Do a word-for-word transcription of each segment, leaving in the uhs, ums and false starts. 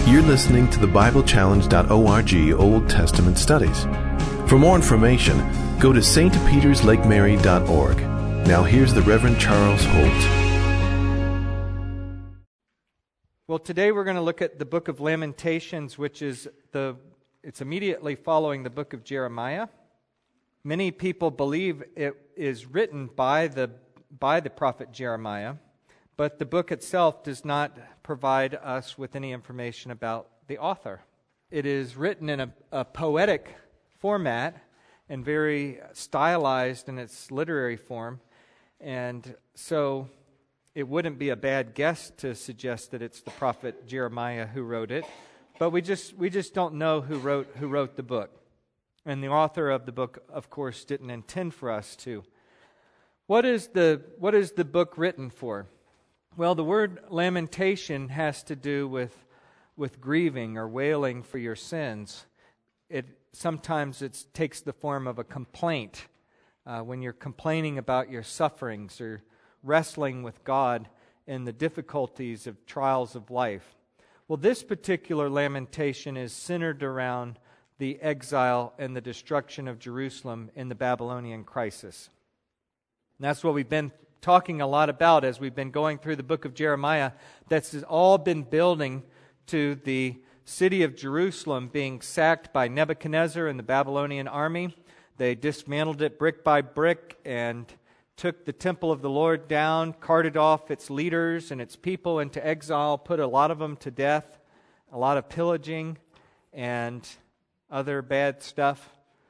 You're listening to the Bible Challenge dot org Old Testament Studies. For more information, go to Saint Peters Lake Mary dot org. Now here's the Reverend Charles Holt. Well, today we're going to look at the book of Lamentations, which is the, it's immediately following the book of Jeremiah. Many people believe it is written by the, by the prophet Jeremiah, but the book itself does not provide us with any information about the author. It is written in a, a poetic format and very stylized in its literary form, and so it wouldn't be a bad guess to suggest that it's the prophet Jeremiah who wrote it, but we just we just don't know who wrote who wrote the book. And the author of the book, of course, didn't intend for us to. What is the what is the book written for? Well, the word lamentation has to do with with grieving or wailing for your sins. It sometimes it takes the form of a complaint uh, when you're complaining about your sufferings or wrestling with God in the difficulties of trials of life. Well, this particular lamentation is centered around the exile and the destruction of Jerusalem in the Babylonian crisis. And that's what we've been talking a lot about as we've been going through the book of Jeremiah. That's all been building to the city of Jerusalem being sacked by Nebuchadnezzar and the Babylonian army. They dismantled it brick by brick and took the temple of the Lord down, carted off its leaders and its people into exile, put a lot of them to death, a lot of pillaging and other bad stuff.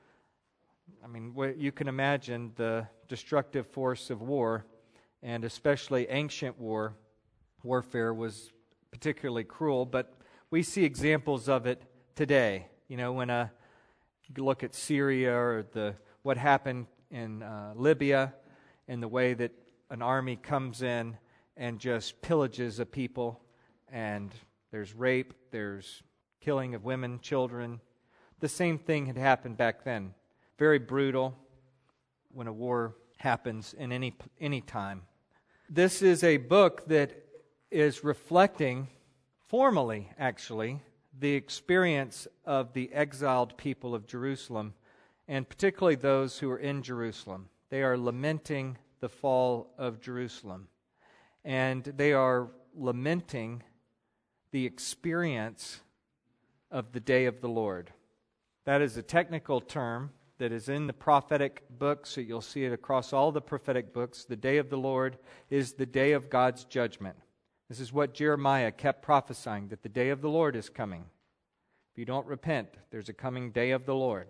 I mean, you can imagine the destructive force of war, and especially ancient war. Warfare was particularly cruel, but we see examples of it today. You know, when a, you look at Syria or the what happened in uh, Libya, and the way that an army comes in and just pillages a people, and there's rape, there's killing of women, children. The same thing had happened back then. Very brutal when a war happens in any any time. This is a book that is reflecting, formally actually, the experience of the exiled people of Jerusalem, and particularly those who are in Jerusalem. They are lamenting the fall of Jerusalem, and they are lamenting the experience of the day of the Lord. That is a technical term that is in the prophetic books, so you'll see it across all the prophetic books. The day of the Lord is the day of God's judgment. This is what Jeremiah kept prophesying, that the day of the Lord is coming. If you don't repent, there's a coming day of the Lord.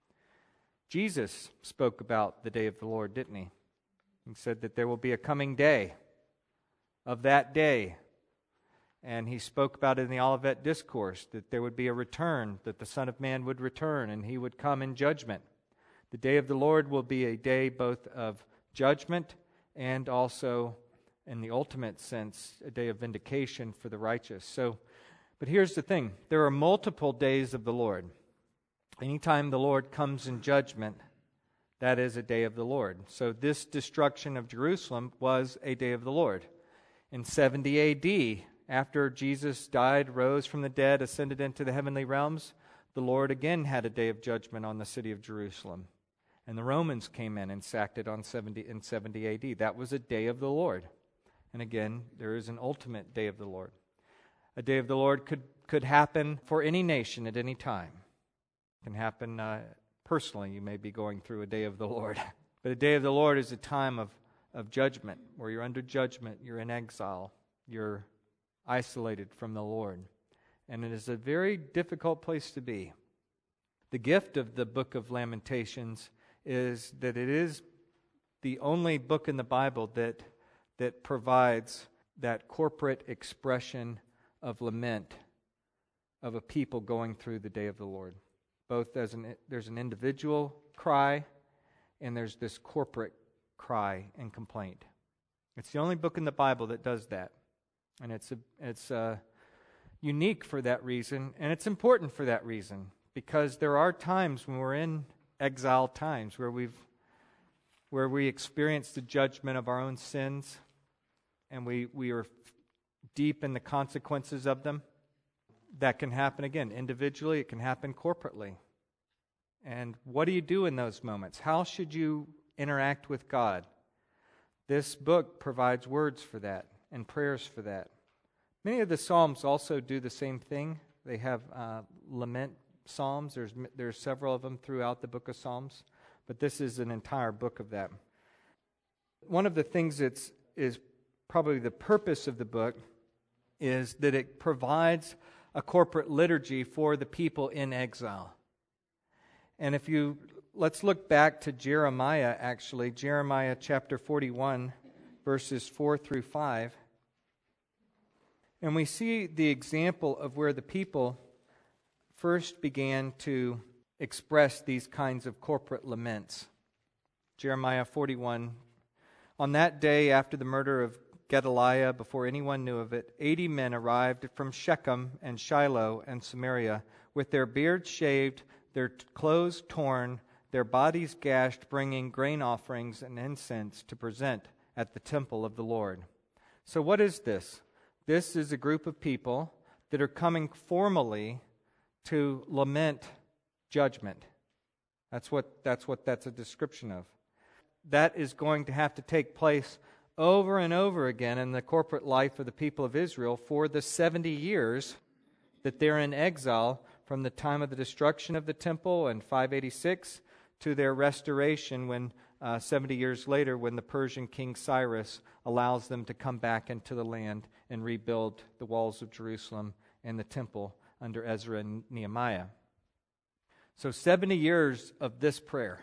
Jesus spoke about the day of the Lord, didn't he? He said that there will be a coming day of that day. And he spoke about it in the Olivet Discourse, that there would be a return, that the Son of Man would return, and he would come in judgment. The day of the Lord will be a day both of judgment and also, in the ultimate sense, a day of vindication for the righteous. So, but here's the thing. There are multiple days of the Lord. Anytime the Lord comes in judgment, that is a day of the Lord. So this destruction of Jerusalem was a day of the Lord. In seventy A D, after Jesus died, rose from the dead, ascended into the heavenly realms, the Lord again had a day of judgment on the city of Jerusalem. And the Romans came in and sacked it on seventy in seventy A D. That was a day of the Lord. And again, there is an ultimate day of the Lord. A day of the Lord could, could happen for any nation at any time. It can happen uh, personally. You may be going through a day of the Lord. But a day of the Lord is a time of, of judgment, where you're under judgment, you're in exile, you're isolated from the Lord. And it is a very difficult place to be. The gift of the book of Lamentations is that it is the only book in the Bible that that provides that corporate expression of lament of a people going through the day of the Lord. Both as an there's an individual cry and there's this corporate cry and complaint. It's the only book in the Bible that does that. And it's a, it's a unique for that reason, and it's important for that reason, because there are times when we're in exile times where we've where we experience the judgment of our own sins, and we, we are deep in the consequences of them. that can happen again individually, it can happen corporately. And what do you do in those moments? How should you interact with God? This book provides words for that and prayers for that. Many of the Psalms also do the same thing. They have uh, lament psalms. There's there's several of them throughout the book of Psalms, but this is an entire book of them. One of the things that's is probably the purpose of the book is that it provides a corporate liturgy for the people in exile. And if you, let's look back to Jeremiah, actually, Jeremiah chapter forty-one, verses four through five. And we see the example of where the people first began to express these kinds of corporate laments. Jeremiah forty-one, on that day after the murder of Gedaliah, before anyone knew of it, eighty men arrived from Shechem and Shiloh and Samaria, with their beards shaved, their clothes torn, their bodies gashed, bringing grain offerings and incense to present at the temple of the Lord. So what is this? This is a group of people that are coming formally to lament judgment. That's what that's what that's a description of. That is going to have to take place over and over again in the corporate life of the people of Israel for the seventy years that they're in exile, from the time of the destruction of the temple in five eighty-six to their restoration when uh, seventy years later, when the Persian king Cyrus allows them to come back into the land and rebuild the walls of Jerusalem and the temple under Ezra and Nehemiah. So seventy years of this prayer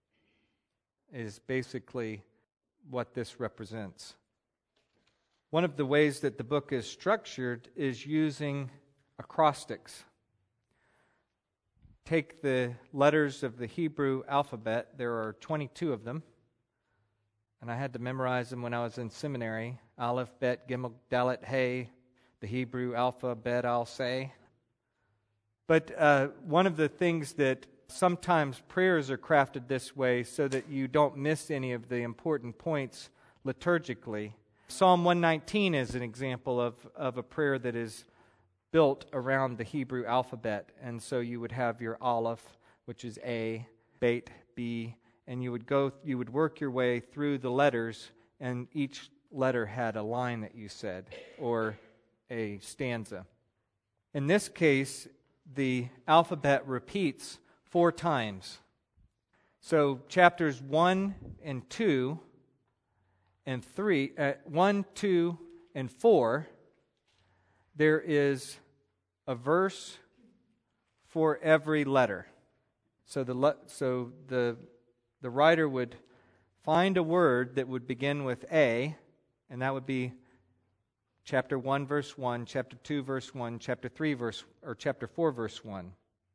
is basically what this represents. One of the ways that the book is structured is using acrostics. Take the letters of the Hebrew alphabet. There are twenty-two of them, and I had to memorize them when I was in seminary. Aleph, Bet, Gimel, Dalet, Hey, the Hebrew alphabet, I'll say. But uh, one of the things that sometimes prayers are crafted this way so that you don't miss any of the important points liturgically. Psalm one nineteen is an example of, of a prayer that is built around the Hebrew alphabet. And so you would have your Aleph, which is A, Bet, B, and you would go, you would work your way through the letters, and each letter had a line that you said, or a stanza. In this case, the alphabet repeats four times. So chapters one and two and three, uh, one, two, and four, there is a verse for every letter. So the le- so the the writer would find a word that would begin with A, and that would be chapter one, verse one, chapter two, verse one, chapter three, verse or chapter four, verse one.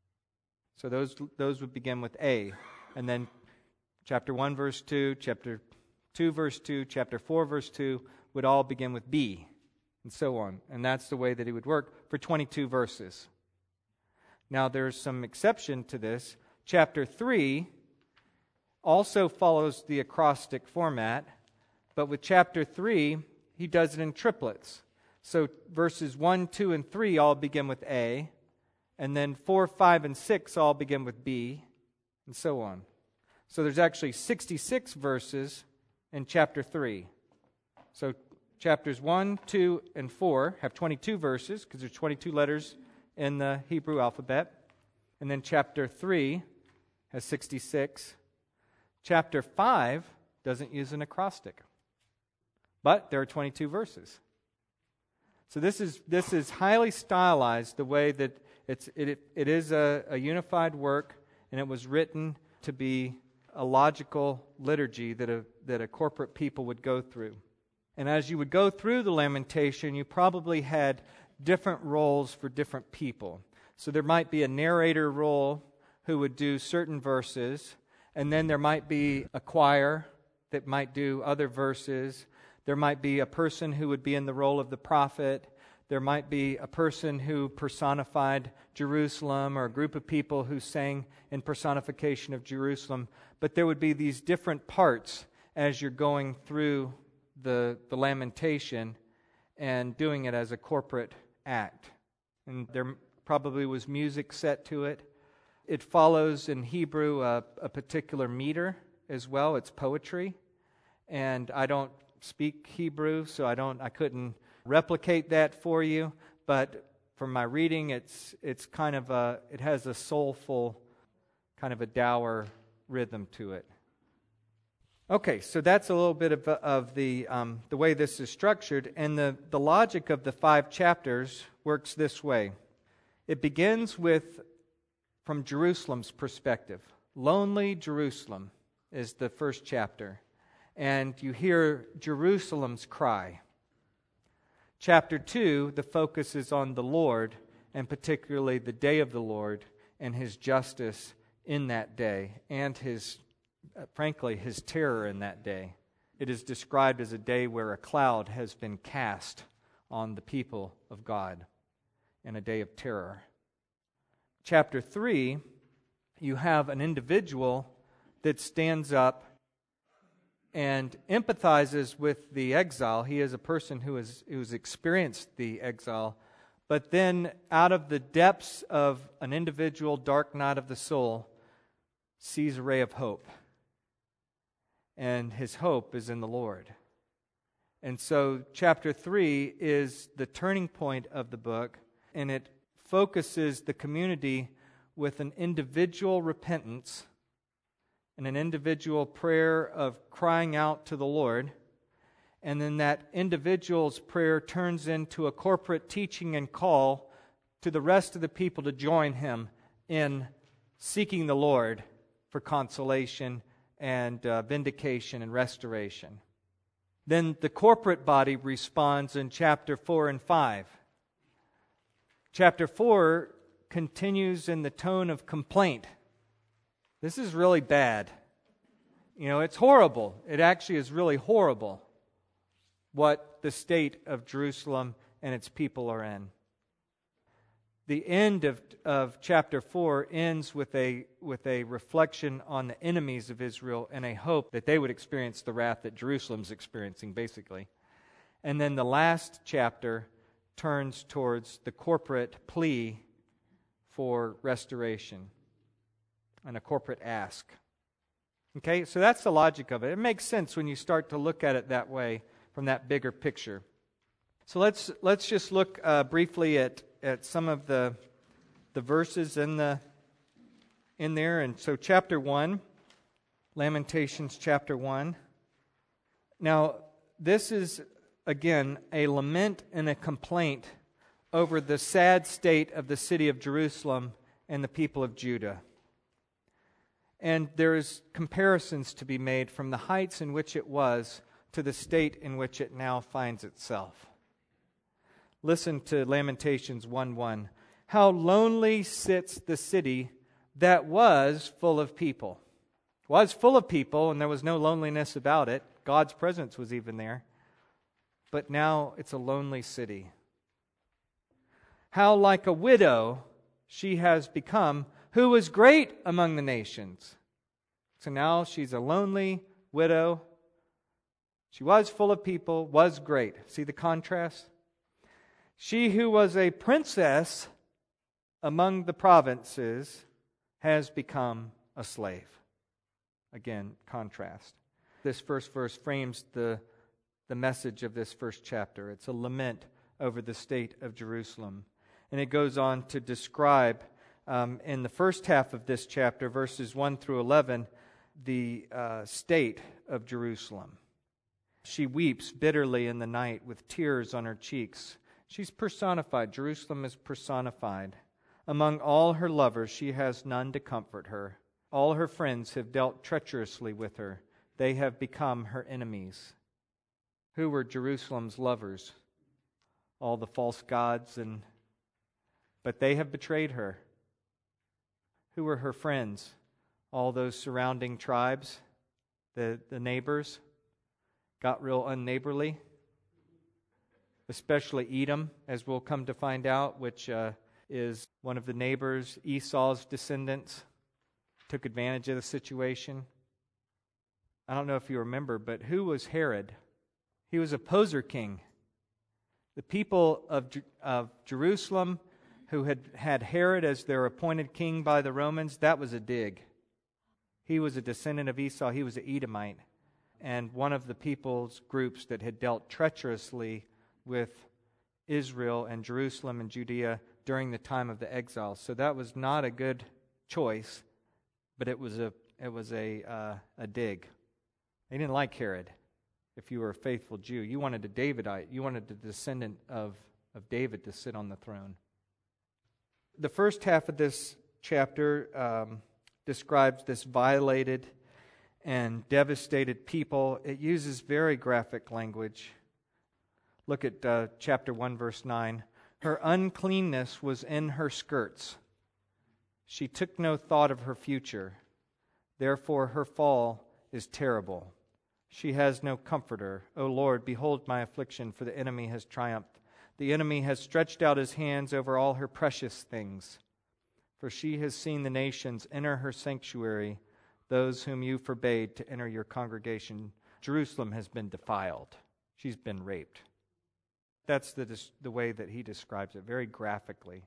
So those those would begin with A, and then chapter one, verse two, chapter two, verse two, chapter four, verse two would all begin with B, and so on. And that's the way that he would work for twenty-two verses. Now there's some exception to this. Chapter three also follows the acrostic format, but with chapter three, he does it in triplets. So verses one, two, and three all begin with A, and then four, five, and six all begin with B, and so on. So there's actually sixty-six verses in chapter three. So chapters one, two, and four have twenty-two verses, because there's twenty-two letters in the Hebrew alphabet. And then chapter three has sixty-six. Chapter five doesn't use an acrostic, but there are twenty-two verses. So this is this is highly stylized, the way that it's it it is a, a unified work, and it was written to be a logical liturgy that a that a corporate people would go through. And as you would go through the lamentation, you probably had different roles for different people. So there might be a narrator role who would do certain verses, and then there might be a choir that might do other verses. There might be a person who would be in the role of the prophet. There might be a person who personified Jerusalem, or a group of people who sang in personification of Jerusalem. But there would be these different parts as you're going through the, the lamentation and doing it as a corporate act. And there probably was music set to it. It follows in Hebrew a, a particular meter as well. It's poetry. And I don't speak Hebrew, so I don't I couldn't replicate that for you, but from my reading it's it's kind of a it has a soulful kind of a dour rhythm to it. Okay, so that's a little bit of of the um, the way this is structured, and the the logic of the five chapters works this way. It begins with from Jerusalem's perspective. Lonely Jerusalem is the first chapter. And you hear Jerusalem's cry. Chapter two, the focus is on the Lord, and particularly the day of the Lord and His justice in that day, and His, uh, frankly, His terror in that day. It is described as a day where a cloud has been cast on the people of God, and a day of terror. Chapter three, you have an individual that stands up and empathizes with the exile. He is a person who has who's experienced the exile, but then out of the depths of an individual dark night of the soul sees a ray of hope. And his hope is in the Lord. And so chapter three is the turning point of the book, and it focuses the community with an individual repentance and an individual prayer of crying out to the Lord. And then that individual's prayer turns into a corporate teaching and call to the rest of the people to join him in seeking the Lord for consolation and uh, vindication and restoration. Then the corporate body responds in chapter four and five. Chapter four continues in the tone of complaint. This is really bad. You know, it's horrible. It actually is really horrible what the state of Jerusalem and its people are in. The end of, of chapter four ends with a, with a reflection on the enemies of Israel and a hope that they would experience the wrath that Jerusalem's experiencing, basically. And then the last chapter turns towards the corporate plea for restoration and a corporate ask. Okay, so that's the logic of it. It makes sense when you start to look at it that way from that bigger picture. So let's let's just look uh, briefly at, at some of the the verses in the in there. And so chapter one, Lamentations chapter one. Now this is again a lament and a complaint over the sad state of the city of Jerusalem and the people of Judah. And there is comparisons to be made from the heights in which it was to the state in which it now finds itself. Listen to Lamentations one one. How lonely sits the city that was full of people. Was full of people, and there was no loneliness about it. God's presence was even there. But now it's a lonely city. How like a widow she has become, who was great among the nations. So now she's a lonely widow. She was full of people, was great. See the contrast? She who was a princess among the provinces has become a slave. Again, contrast. This first verse frames the, the message of this first chapter. It's a lament over the state of Jerusalem. And it goes on to describe Um, in the first half of this chapter, verses one through eleven, the uh, state of Jerusalem. She weeps bitterly in the night with tears on her cheeks. She's personified. Jerusalem is personified. Among all her lovers, she has none to comfort her. All her friends have dealt treacherously with her. They have become her enemies. Who were Jerusalem's lovers? All the false gods, and but they have betrayed her. Who were her friends? All those surrounding tribes, the, the neighbors, got real unneighborly. Especially Edom, as we'll come to find out, which uh, is one of the neighbors, Esau's descendants, took advantage of the situation. I don't know if you remember, but who was Herod? He was a poser king. The people of, of Jerusalem who had had Herod as their appointed king by the Romans, that was a dig. He was a descendant of Esau. He was an Edomite, and one of the people's groups that had dealt treacherously with Israel and Jerusalem and Judea during the time of the exile. So that was not a good choice, but it was a it was a uh, a dig. They didn't like Herod. If you were a faithful Jew, you wanted a Davidite. You wanted the descendant of of David to sit on the throne. The first half of this chapter um, describes this violated and devastated people. It uses very graphic language. Look at uh, chapter one, verse nine. Her uncleanness was in her skirts. She took no thought of her future. Therefore her fall is terrible. She has no comforter. O Lord, behold my affliction, for the enemy has triumphed. The enemy has stretched out his hands over all her precious things. For she has seen the nations enter her sanctuary, those whom you forbade to enter your congregation. Jerusalem has been defiled. She's been raped. That's the, the way that he describes it, very graphically.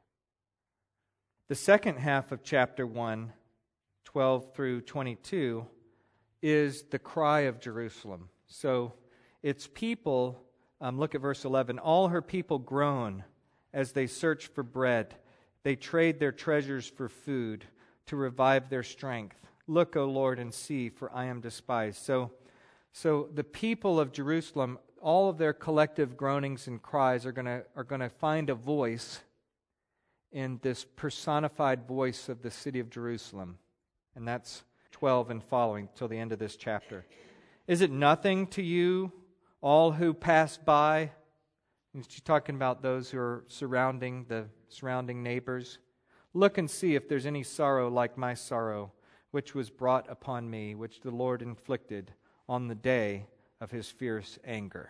The second half of chapter one, twelve through twenty-two, is the cry of Jerusalem. So its people, um, look at verse eleven, all her people groan as they search for bread. They trade their treasures for food to revive their strength. Look, O Lord, and see, for I am despised. So, so the people of Jerusalem, all of their collective groanings and cries are going to are going to find a voice in this personified voice of the city of Jerusalem. And that's twelve and following till the end of this chapter. Is it nothing to you, all who pass by? And she's talking about those who are surrounding the surrounding neighbors. Look and see if there's any sorrow like my sorrow, which was brought upon me, which the Lord inflicted on the day of his fierce anger.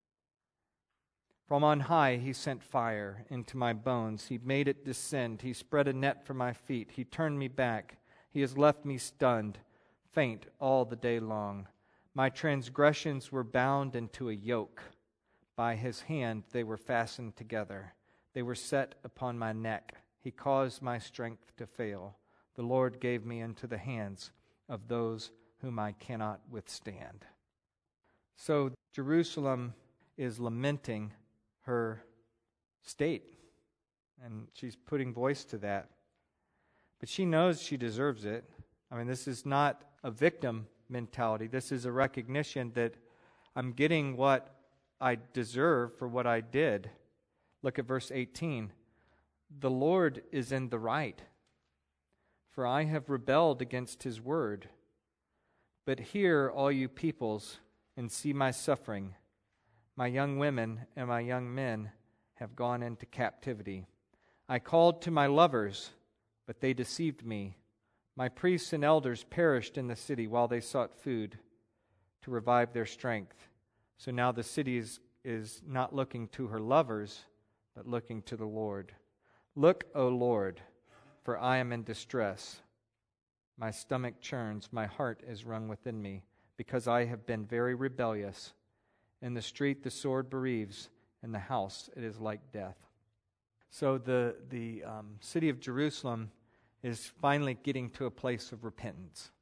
From on high he sent fire into my bones. He made it descend. He spread a net for my feet. He turned me back. He has left me stunned, faint all the day long. My transgressions were bound into a yoke. By his hand they were fastened together. They were set upon my neck. He caused my strength to fail. The Lord gave me into the hands of those whom I cannot withstand. So Jerusalem is lamenting her state, and she's putting voice to that. But she knows she deserves it. I mean, this is not a victim mentality. This is a recognition that I'm getting what I deserve for what I did. Look at verse eighteen. The Lord is in the right, for I have rebelled against his word. But hear, all you peoples, and see my suffering. My young women and my young men have gone into captivity. I called to my lovers, but they deceived me. My priests and elders perished in the city while they sought food to revive their strength. So now the city is, is not looking to her lovers, but looking to the Lord. Look, O Lord, for I am in distress. My stomach churns, my heart is wrung within me, because I have been very rebellious. In the street the sword bereaves, in the house it is like death. So the, the um, city of Jerusalem is finally getting to a place of repentance.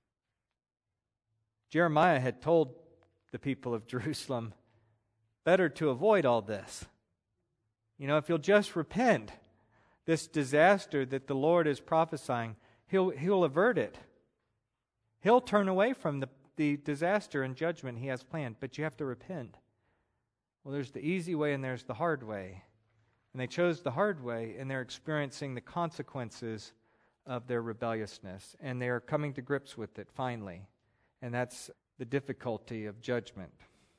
Jeremiah had told the people of Jerusalem, better to avoid all this. You know, if you'll just repent, this disaster that the Lord is prophesying, he'll, he'll avert it. He'll turn away from the, the disaster and judgment he has planned, but you have to repent. Well, there's the easy way and there's the hard way. And they chose the hard way, and they're experiencing the consequences of their rebelliousness. And they are coming to grips with it, finally. And that's the difficulty of judgment.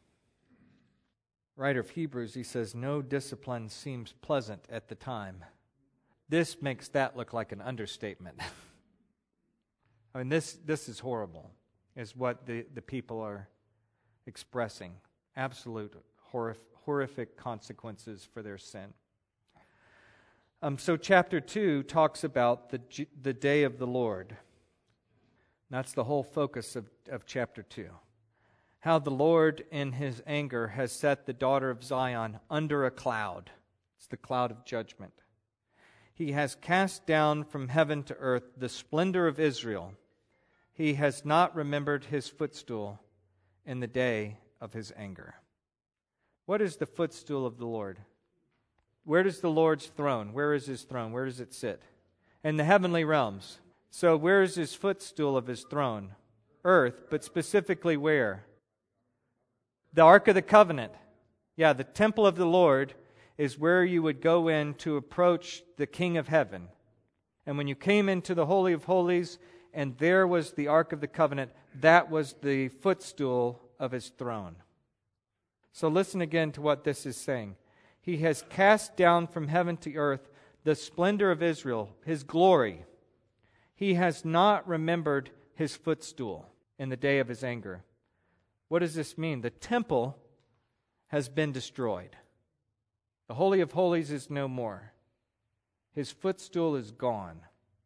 Writer of Hebrews, he says, no discipline seems pleasant at the time. This makes that look like an understatement. I mean, this this is horrible, is what the, the people are expressing. Absolute horrif- horrific consequences for their sin. Um, so chapter two talks about the the day of the Lord. That's the whole focus of, of chapter two. How the Lord in his anger has set the daughter of Zion under a cloud. It's the cloud of judgment. He has cast down from heaven to earth the splendor of Israel. He has not remembered his footstool in the day of his anger. What is the footstool of the Lord? Where does the Lord's throne? Where is his throne? Where does it sit? In the heavenly realms. So where is his footstool of his throne? Earth, but specifically where? The Ark of the Covenant. Yeah, the temple of the Lord is where you would go in to approach the King of Heaven. And when you came into the Holy of Holies, and there was the Ark of the Covenant, that was the footstool of his throne. So listen again to what this is saying. He has cast down from heaven to earth the splendor of Israel, his glory. He has not remembered his footstool in the day of his anger. What does this mean? The temple has been destroyed. The Holy of Holies is no more. His footstool is gone.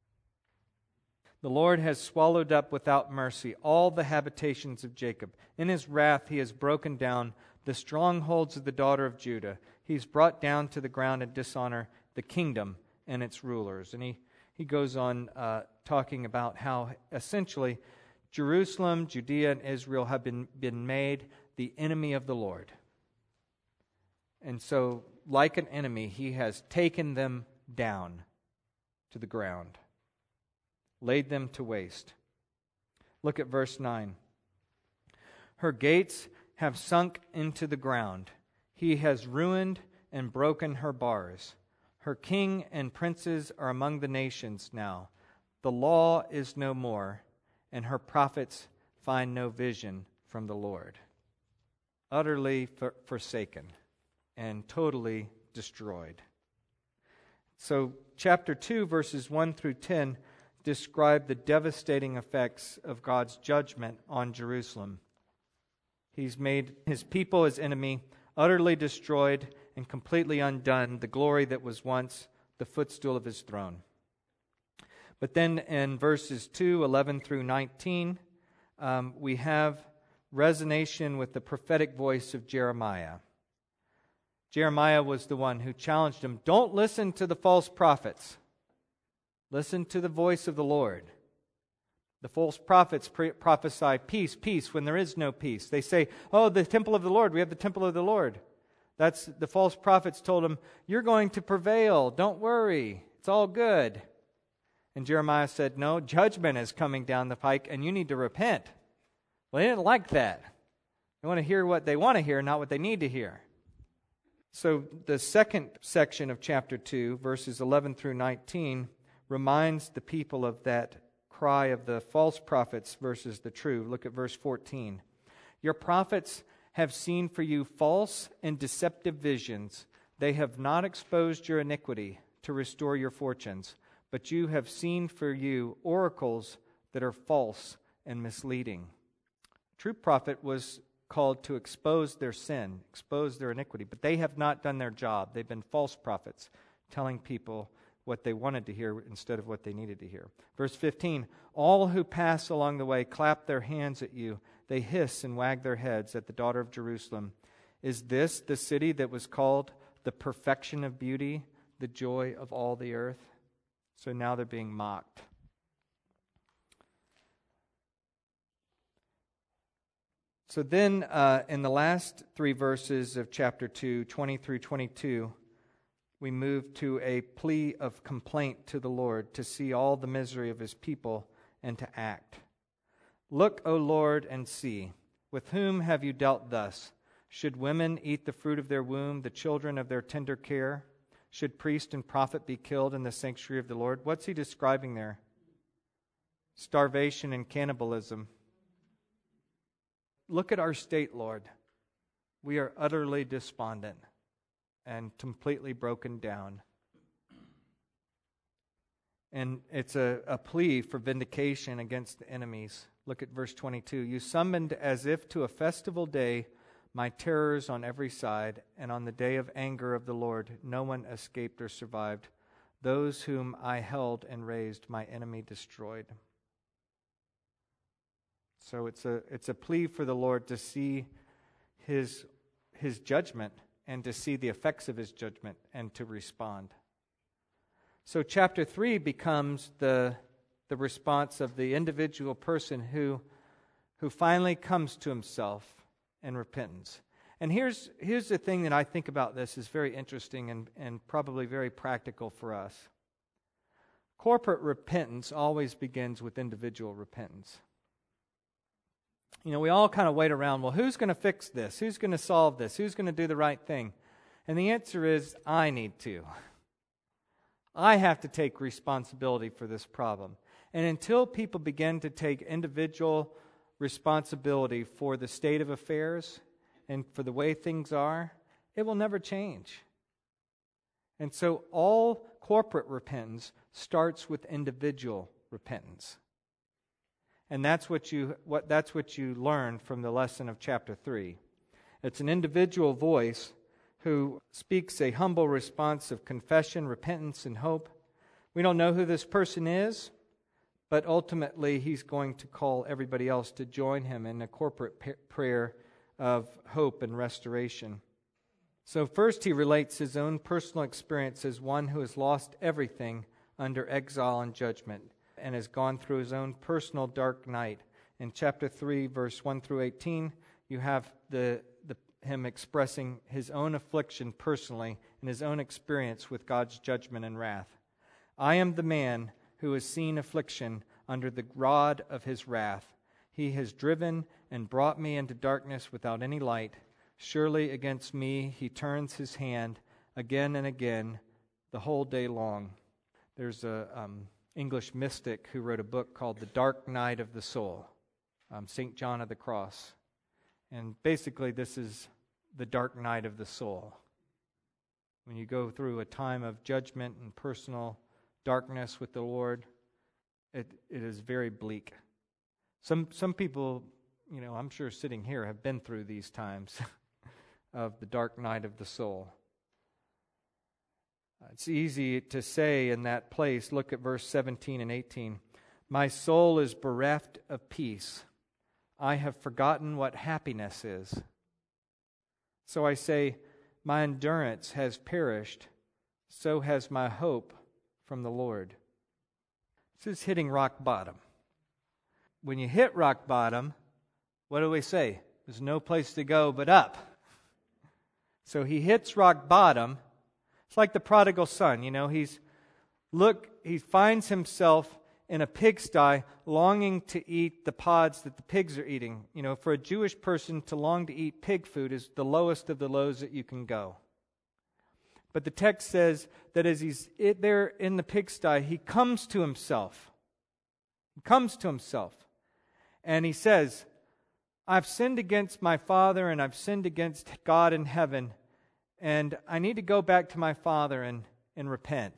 The Lord has swallowed up without mercy all the habitations of Jacob. In his wrath he has broken down the strongholds of the daughter of Judah. He's brought down to the ground in dishonor the kingdom and its rulers. And he, he goes on uh, talking about how essentially Jerusalem, Judea, and Israel have been, been made the enemy of the Lord. And so, like an enemy, he has taken them down to the ground, laid them to waste. Look at verse nine. Her gates have sunk into the ground. He has ruined and broken her bars. Her king and princes are among the nations now. The law is no more, and her prophets find no vision from the Lord. Utterly for- forsaken and totally destroyed. So, chapter two, verses one through ten, describe the devastating effects of God's judgment on Jerusalem. He's made his people his enemy, utterly destroyed and completely undone the glory that was once the footstool of his throne. But then in verses two, eleven through nineteen, um, we have resonation with the prophetic voice of Jeremiah. Jeremiah was the one who challenged him, don't listen to the false prophets. Listen to the voice of the Lord. The false prophets pre- prophesy peace, peace, when there is no peace. They say, oh, the temple of the Lord, we have the temple of the Lord. That's the false prophets told him, you're going to prevail, don't worry, it's all good. And Jeremiah said, no, judgment is coming down the pike and you need to repent. Well, they didn't like that. They want to hear what they want to hear, not what they need to hear. So the second section of chapter two, verses eleven through nineteen, reminds the people of that cry of the false prophets versus the true. Look at verse fourteen. Your prophets have seen for you false and deceptive visions. They have not exposed your iniquity to restore your fortunes, but you have seen for you oracles that are false and misleading. True prophet was called to expose their sin, expose their iniquity, but they have not done their job. They've been false prophets, telling people what they wanted to hear instead of what they needed to hear. Verse fifteen, all who pass along the way clap their hands at you. They hiss and wag their heads at the daughter of Jerusalem. Is this the city that was called the perfection of beauty, the joy of all the earth? So now they're being mocked. So then, uh, in the last three verses of chapter two, twenty through twenty-two, we move to a plea of complaint to the Lord to see all the misery of his people and to act. Look, O Lord, and see. With whom have you dealt thus? Should women eat the fruit of their womb, the children of their tender care? Should priest and prophet be killed in the sanctuary of the Lord? What's he describing there? Starvation and cannibalism. Look at our state, Lord. We are utterly despondent and completely broken down. And it's a, a plea for vindication against the enemies. Look at verse twenty-two. You summoned as if to a festival day my terrors on every side, and on the day of anger of the Lord no one escaped or survived. Those whom I held and raised, my enemy destroyed. So it's a it's a plea for the Lord to see his his judgment and to see the effects of his judgment and to respond. So chapter three becomes the, the response of the individual person who, who finally comes to himself and repentance. And here's, here's the thing that I think about this is very interesting and, and probably very practical for us. Corporate repentance always begins with individual repentance. You know, we all kind of wait around, well, who's going to fix this? Who's going to solve this? Who's going to do the right thing? And the answer is, I need to. I have to take responsibility for this problem. And until people begin to take individual responsibility for the state of affairs and for the way things are, it will never change. And so all corporate repentance starts with individual repentance. And that's what you what that's what you learn from the lesson of chapter three. It's an individual voice who speaks a humble response of confession, repentance, and hope. We don't know who this person is, but ultimately he's going to call everybody else to join him in a corporate p- prayer of hope and restoration. So first he relates his own personal experience as one who has lost everything under exile and judgment and has gone through his own personal dark night. In chapter three, verse one through eighteen, you have the, the him expressing his own affliction personally and his own experience with God's judgment and wrath. I am the man who has seen affliction under the rod of his wrath. He has driven and brought me into darkness without any light. Surely against me he turns his hand again and again the whole day long. There's a um, English mystic who wrote a book called The Dark Night of the Soul, um, Saint John of the Cross. And basically this is the dark night of the soul. When you go through a time of judgment and personal darkness with the Lord, it, it is very bleak. Some some people, you know, I'm sure sitting here have been through these times of the dark night of the soul. It's easy to say in that place, look at verse seventeen and eighteen. My soul is bereft of peace. I have forgotten what happiness is. So I say, my endurance has perished, so has my hope from the Lord. This is hitting rock bottom. When you hit rock bottom, what do we say? There's no place to go but up. So he hits rock bottom. It's like the prodigal son, you know, he's look, he finds himself in a pigsty longing to eat the pods that the pigs are eating. You know, for a Jewish person to long to eat pig food is the lowest of the lows that you can go. But the text says that as he's there in the pigsty, he comes to himself. He comes to himself. And he says, I've sinned against my father and I've sinned against God in heaven. And I need to go back to my father and, and repent.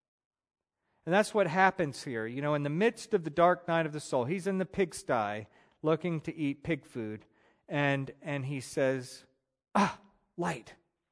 And that's what happens here. You know, in the midst of the dark night of the soul, he's in the pigsty looking to eat pig food. And, and he says, ah, light.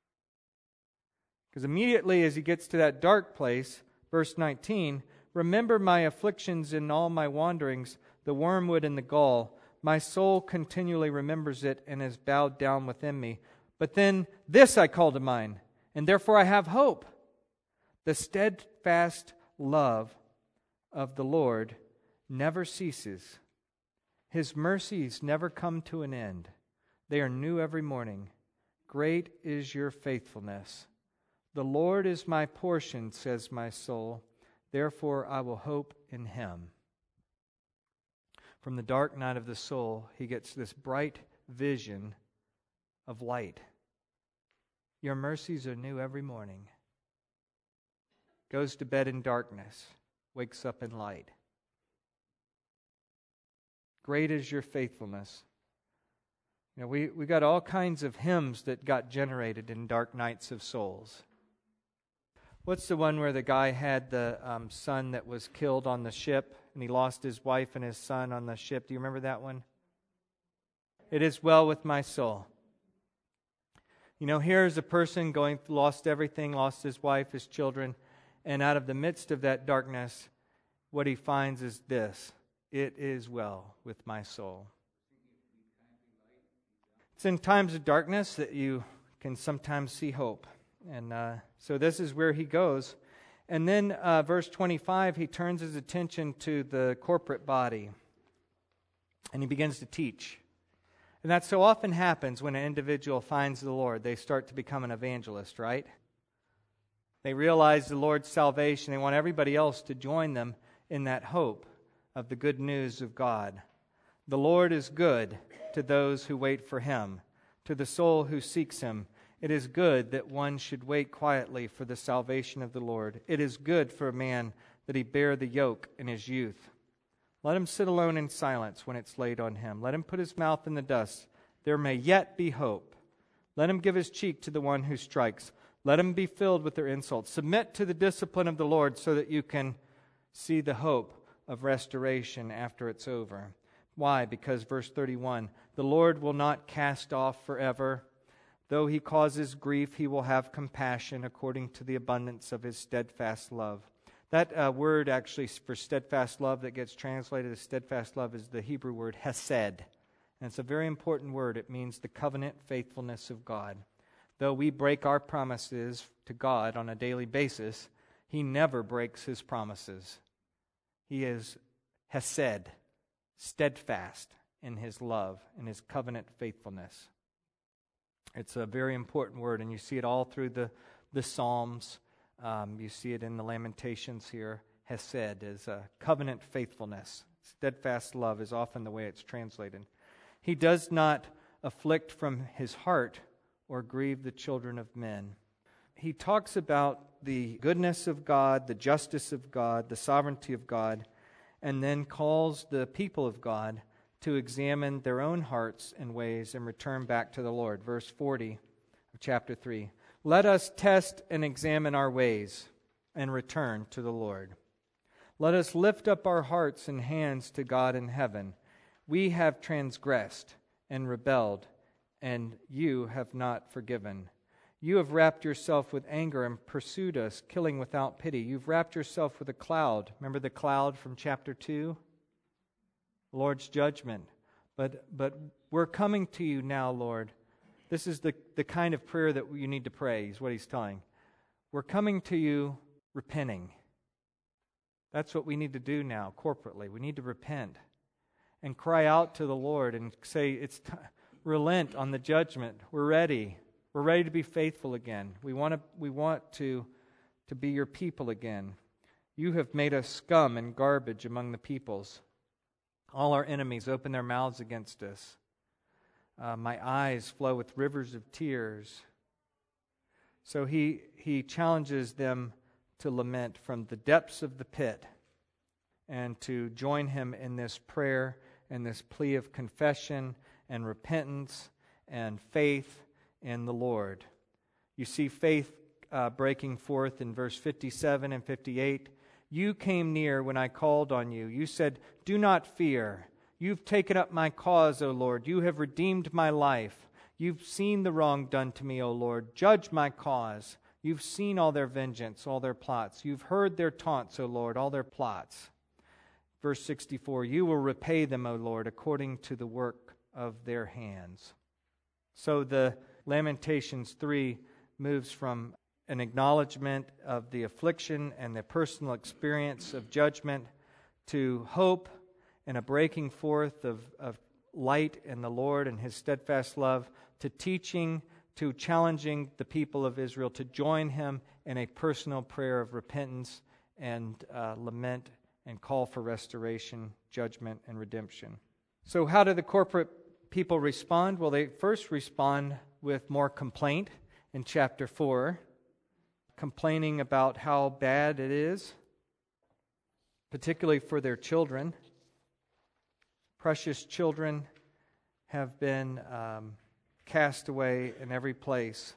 Because immediately as he gets to that dark place, verse nineteen, remember my afflictions in all my wanderings, the wormwood and the gall. My soul continually remembers it and is bowed down within me. But then this I call to mind, and therefore I have hope. The steadfast love of the Lord never ceases. His mercies never come to an end. They are new every morning. Great is your faithfulness. The Lord is my portion, says my soul. Therefore I will hope in him. From the dark night of the soul, he gets this bright vision of light. Your mercies are new every morning. Goes to bed in darkness, wakes up in light. Great is your faithfulness. You know, we, we got all kinds of hymns that got generated in dark nights of souls. What's the one where the guy had the um, son that was killed on the ship and he lost his wife and his son on the ship? Do you remember that one? It is well with my soul. You know, here's a person going, lost everything, lost his wife, his children, and out of the midst of that darkness, what he finds is this: it is well with my soul. It's in times of darkness that you can sometimes see hope. And uh, so this is where he goes. And then uh, verse twenty-five, he turns his attention to the corporate body, and he begins to teach. And that so often happens when an individual finds the Lord. They start to become an evangelist, right? They realize the Lord's salvation. They want everybody else to join them in that hope of the good news of God. The Lord is good to those who wait for Him, to the soul who seeks Him. It is good that one should wait quietly for the salvation of the Lord. It is good for a man that he bear the yoke in his youth. Let him sit alone in silence when it's laid on him. Let him put his mouth in the dust. There may yet be hope. Let him give his cheek to the one who strikes. Let him be filled with their insults. Submit to the discipline of the Lord so that you can see the hope of restoration after it's over. Why? Because verse thirty-one, the Lord will not cast off forever. Though he causes grief, he will have compassion according to the abundance of his steadfast love. That uh, word actually for steadfast love that gets translated as steadfast love is the Hebrew word hesed. And it's a very important word. It means the covenant faithfulness of God. Though we break our promises to God on a daily basis, He never breaks His promises. He is hesed, steadfast in His love and His covenant faithfulness. It's a very important word, and you see it all through the, the Psalms. Um, you see it in the Lamentations here. Hesed is a covenant faithfulness. Steadfast love is often the way it's translated. He does not afflict from His heart or grieve the children of men. He talks about the goodness of God, the justice of God, the sovereignty of God, and then calls the people of God to examine their own hearts and ways and return back to the Lord. Verse forty of chapter three. Let us test and examine our ways and return to the Lord. Let us lift up our hearts and hands to God in heaven. We have transgressed and rebelled, and you have not forgiven. You have wrapped yourself with anger and pursued us, killing without pity. You've wrapped yourself with a cloud. Remember the cloud from chapter two? Lord's judgment. But but we're coming to you now, Lord. This is the, the kind of prayer that you need to pray, is what he's telling. We're coming to you repenting. That's what we need to do now, corporately. We need to repent and cry out to the Lord and say, it's t- relent on the judgment. We're ready. We're ready to be faithful again. We want to we want to, to be your people again. You have made us scum and garbage among the peoples. All our enemies open their mouths against us. Uh, my eyes flow with rivers of tears. So he he challenges them to lament from the depths of the pit and to join him in this prayer and this plea of confession and repentance and faith in the Lord. You see faith uh, breaking forth in verse fifty-seven and fifty-eight. You came near when I called on you. You said, do not fear. You've taken up my cause, O Lord. You have redeemed my life. You've seen the wrong done to me, O Lord. Judge my cause. You've seen all their vengeance, all their plots. You've heard their taunts, O Lord, all their plots. Verse sixty-four, you will repay them, O Lord, according to the work of their hands. So the Lamentations three moves from an acknowledgement of the affliction and the personal experience of judgment to hope and a breaking forth of, of light in the Lord and His steadfast love, to teaching, to challenging the people of Israel to join Him in a personal prayer of repentance and uh, lament and call for restoration, judgment, and redemption. So how do the corporate people respond? Well, they first respond with more complaint in chapter four, complaining about how bad it is, particularly for their children. Precious children have been um, cast away in every place,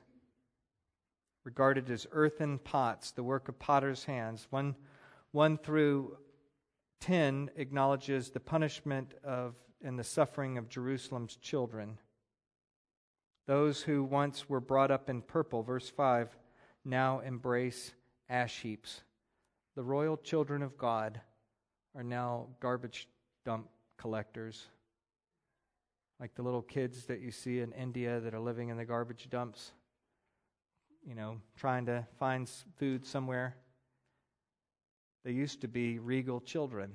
regarded as earthen pots, the work of potter's hands. One, one through ten acknowledges the punishment of and the suffering of Jerusalem's children. Those who once were brought up in purple, verse five, now embrace ash heaps. The royal children of God are now garbage dump collectors, like the little kids that you see in India that are living in the garbage dumps, you know, trying to find food somewhere. They used to be regal children.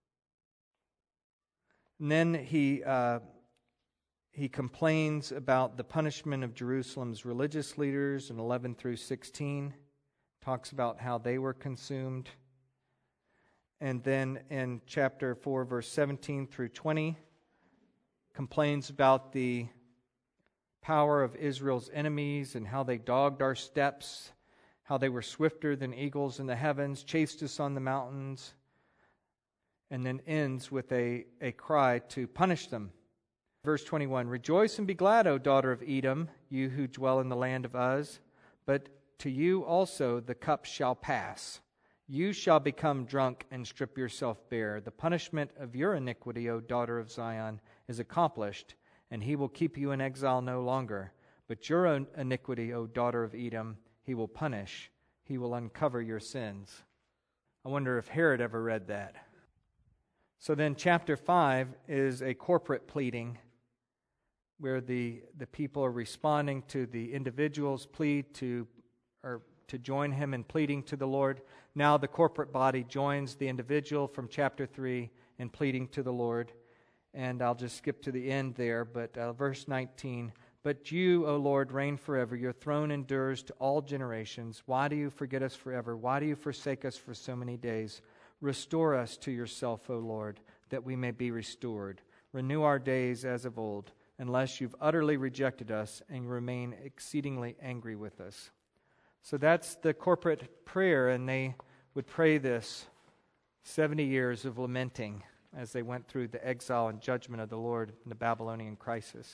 And then he uh, he complains about the punishment of Jerusalem's religious leaders in eleven through sixteen. Talks about how they were consumed. And then in chapter four, verse seventeen through twenty, complains about the power of Israel's enemies and how they dogged our steps, how they were swifter than eagles in the heavens, chased us on the mountains, and then ends with a, a cry to punish them. Verse twenty-one, "Rejoice and be glad, O daughter of Edom, you who dwell in the land of Uz, but to you also the cup shall pass. You shall become drunk and strip yourself bare. The punishment of your iniquity, O daughter of Zion, is accomplished, and he will keep you in exile no longer. But your own iniquity, O daughter of Edom, he will punish. He will uncover your sins." I wonder if Herod ever read that. So then chapter five is a corporate pleading where the, the people are responding to the individual's plea to or to join him in pleading to the Lord. Now the corporate body joins the individual from chapter three in pleading to the Lord. And I'll just skip to the end there, but uh, verse nineteen, "But you, O Lord, reign forever. Your throne endures to all generations. Why do you forget us forever? Why do you forsake us for so many days? Restore us to yourself, O Lord, that we may be restored. Renew our days as of old, unless you've utterly rejected us and remain exceedingly angry with us." So that's the corporate prayer, and they would pray this seventy years of lamenting as they went through the exile and judgment of the Lord in the Babylonian crisis.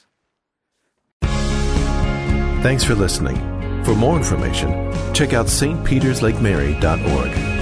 Thanks for listening. For more information, check out S T Peters Lake Mary dot org.